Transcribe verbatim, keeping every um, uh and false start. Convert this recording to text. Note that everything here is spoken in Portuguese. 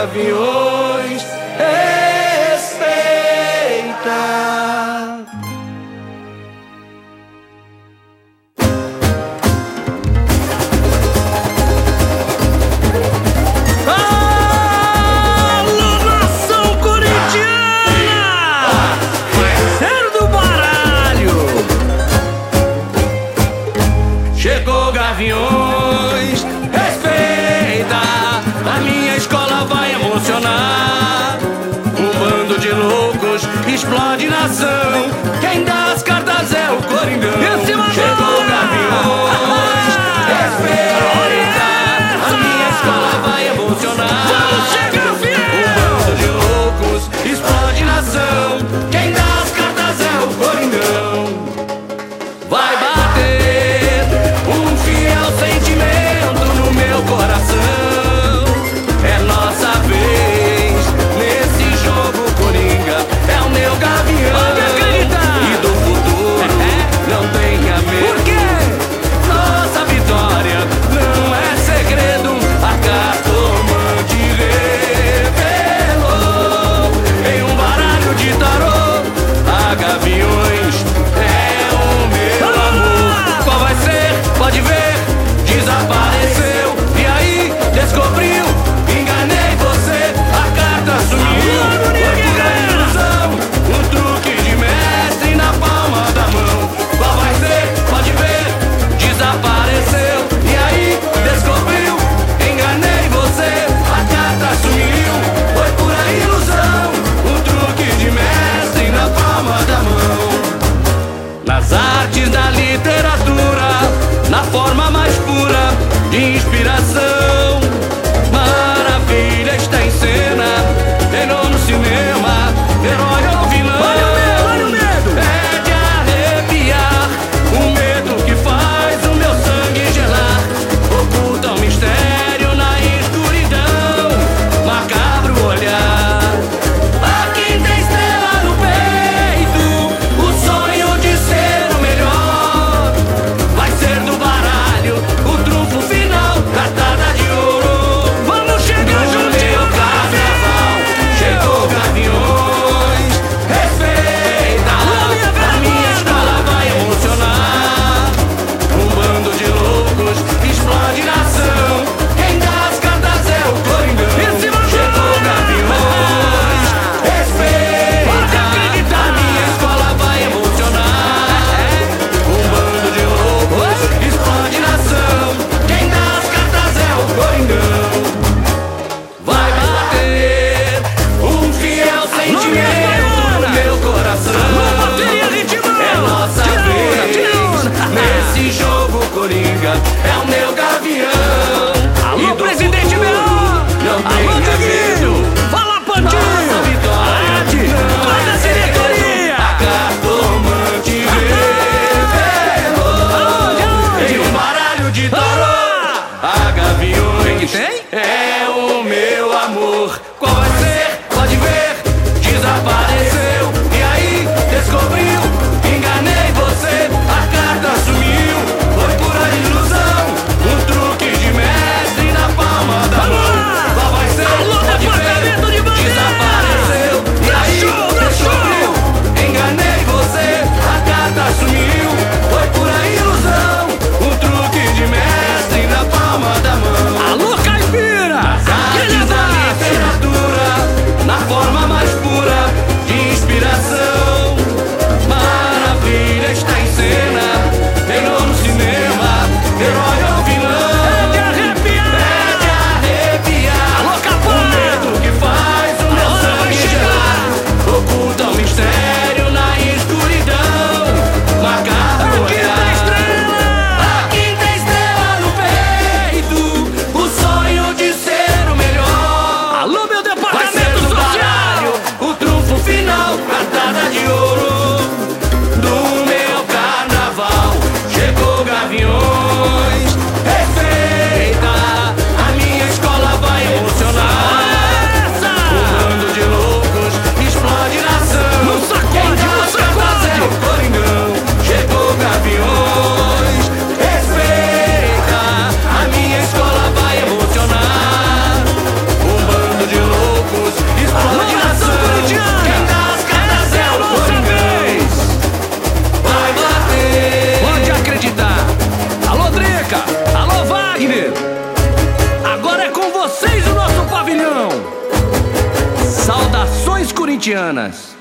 Gaviões respeita. Alô, nação corintiana! Parceiro do baralho! Chegou Gaviões, respeita. A minha escola vai emocionar. Um bando de loucos explode nação. Quem dá as cartas é o Coringão. Chegou Gaviões, respeita. A minha escola vai emocionar. Um bando de loucos explode nação. Quem dá as cartas é o Coringão. Vai bater um fiel sentimento no meu coração. É nossa vez nesse jogo, Coringa é o meu gavião. Pode acreditar. E do futuro não tenha medo. Por quê? Nossa vitória não é segredo. A cartomante revelou em um baralho de tarô. A Gaviões é o meu amor. Qual vai ser? Pode ver. Desapareceu e aí descobriu. Enganei você, a carta sumiu. Foi pura ilusão, um truque de mestre na palma da mão. Qual vai ser? Pode ver. Desapareceu e aí descobriu. Enganei você, a carta sumiu. Foi pura ilusão, um truque de mestre na palma da mão. Nas artes da literatura, na forma mais pura de inspiração, maravilha está em cena. Herói no cinema, herói ou vilão. Olha o medo, olha o medo. É de arrepiar, o medo que faz o meu sangue gelar. Oculta um mistério na escuridão, macabro olhar. A quem tem estrela no peito, o sonho de ser o melhor vai ser do baralho. pavilhão. Saudações corintianas.